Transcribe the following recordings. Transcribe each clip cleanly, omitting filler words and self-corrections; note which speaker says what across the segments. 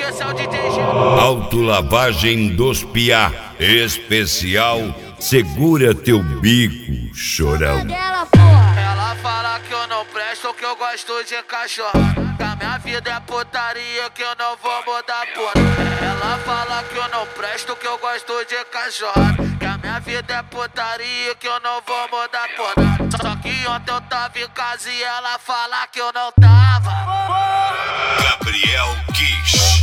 Speaker 1: esse é o DJ G.
Speaker 2: Autolavagem dos Piá. Especial Segura Teu Bico, Chorão.
Speaker 1: Ela fala que eu não presto, que eu gosto de cachorro. Que a minha vida é putaria, que eu não vou mudar por nada. Ela fala que eu não presto, que eu gosto de cachorro. Que a minha vida é putaria, que eu não vou mudar por nada. Só que ontem eu tava em casa e ela fala que eu não tava.
Speaker 2: Gabriel Kiss.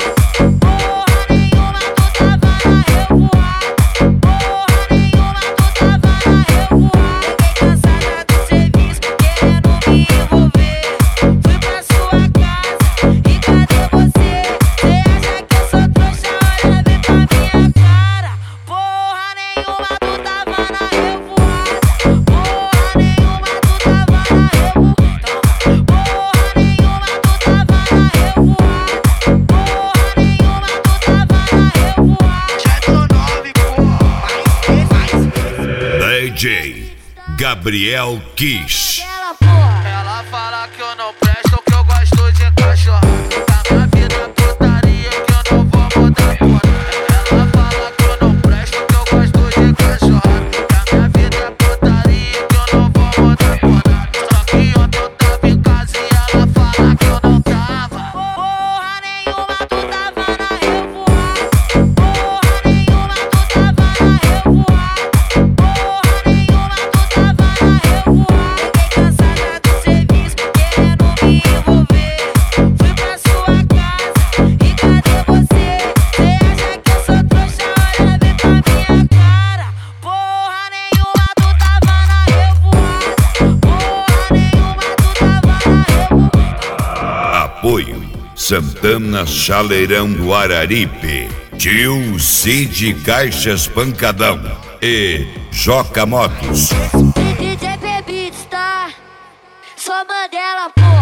Speaker 2: DJ Gabriel Kiss.
Speaker 1: Ela fala que eu não presto, que eu gosto de cachorro. Que a minha vida é putaria, que eu não vou mudar por nada. Ela fala que eu não presto, que eu gosto de cachorro. Que a minha vida é putaria, que eu não vou mudar por nada. Só que ontem eu tava em casa e ela fala que eu não tava. Porra nenhuma, tu tava na revoada. Porra nenhuma, tu tava na revoada.
Speaker 2: Apoio Santana Chaleirão do Araripe, Tio Cid Caixas Pancadão e Joca Motos.
Speaker 3: DJ Beats, tá? Só Mandela, pô.